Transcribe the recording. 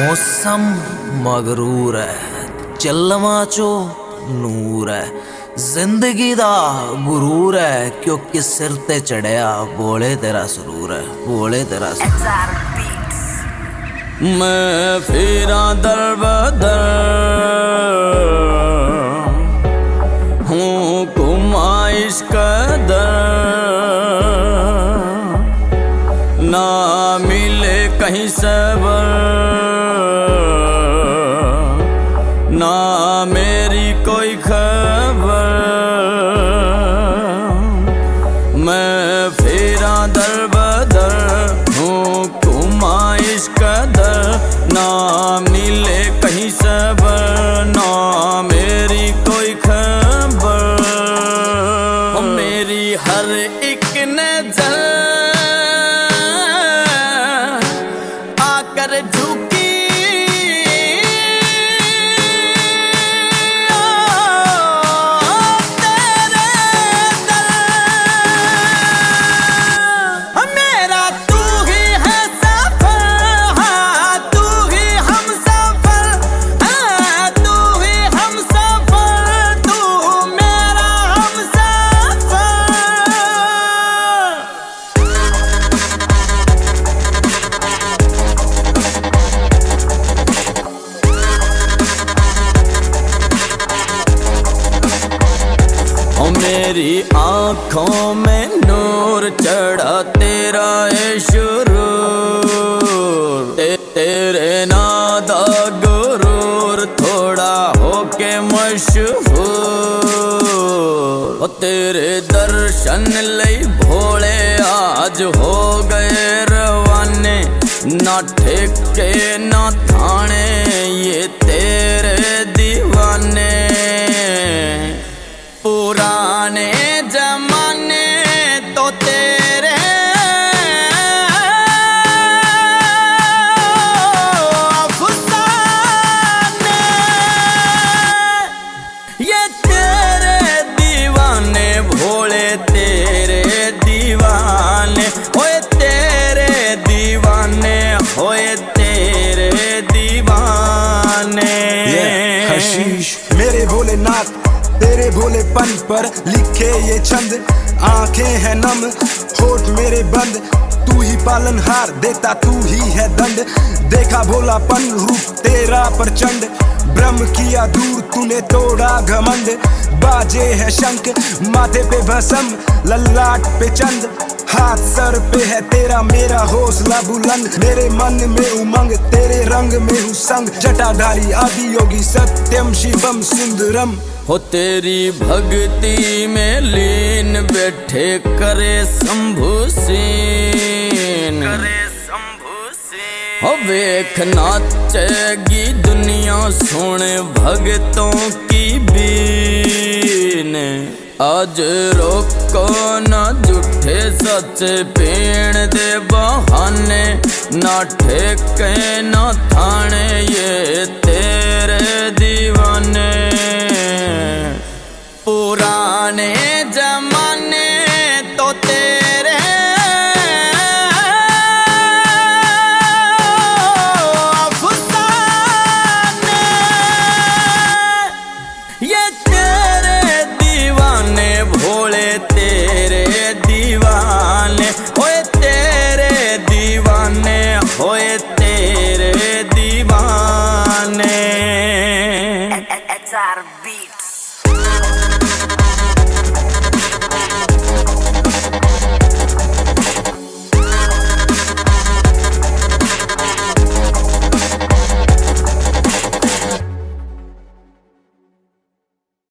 मौसम मगरूर है, चलमा चो नूर है, जिंदगी दा गुरूर है, क्योंकि सिर ते चढ़िया बोले तेरा सुरूर है, बोले तेरा सुरूर। मैं फिरा दर बदर हूँ कुमाइश कदर, ना मिले कहीं सबर, ना मेरी कोई खबर। मैं फिरा दर बदर हूँ कुमाइश कदर, ना मिले कहीं सबर, ना मेरी कोई खबर। मेरी हर एक नजर आकर झुकी, मेरा तू ही है सफर, हाँ तू ही हम सफर, हाँ तू ही हम सफर, तू मेरा हम सफर। मेरी आँखों में नूर चढ़ा तेरा है शुरूर, तेरे नादा गुरूर थोड़ा होके मशहूर। तेरे दर्शन लई भोले आज हो गए रवाने, ना ठेके ना थाने ये तेरे दीवाने। पुराने जमाने तो तेरे अफसाने, ये तेरे दीवाने भोले तेरे दीवाने, ओए तेरे दीवाने होए तेरे दीवाने। हशीश मेरे भोलेनाथ तेरे भोलेपन पर लिखे ये छंद, आंखें हैं नम होठ मेरे बंद, तू ही पालनहार देता तू ही है दंड। देखा भोलापन रूप तेरा प्रचंड, ब्रह्म किया दूर तूने तोड़ा घमंड। बाजे है शंख माथे पे भस्म, ललाट पे चंद, हाथ सर पे है तेरा मेरा हौसला बुलंद। मेरे मन में उमंग तेरे रंग में हूँ संग, जटाधारी आदि योगी सत्यम शिवम सुंदरम। हो तेरी भक्ति में लीन बैठे करे शंभु सीन, हो वेख नाचेगी दुनिया सोने भगतों की बीन। आज रोको ना झूठे सच पेड़ दे बहाने, ना ठेके ना थाने ये तेरे दीवाने। पूरा